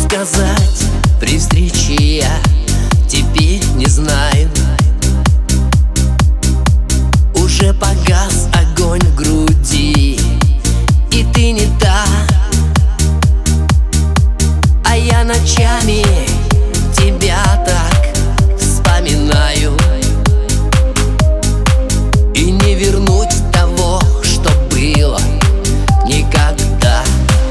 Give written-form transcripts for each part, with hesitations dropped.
сказать при встрече я теперь не знаю. Уже погас огонь в груди, и ты не та, а я ночами тебя так вспоминаю. И не вернуть того, что было никогда.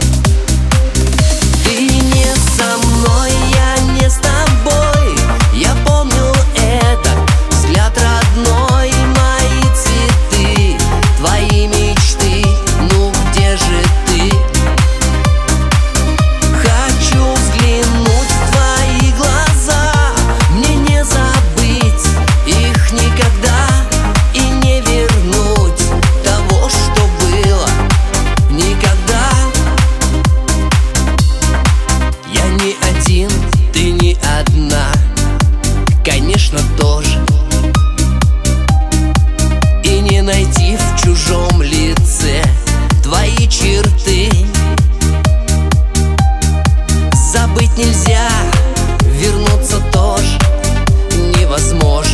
Ты не со мной, я не с тобой. Я помню этот взгляд родной, мои цветы, твои мечты. Ну где же ты? Хочу взглянуть в твои глаза, мне не забыть их никогда. И не вернуть того, что было никогда. Я не один, ты не одна, конечно, тоже. И не найти в чужом лице твои черты. Забыть нельзя, вернуться тоже невозможно.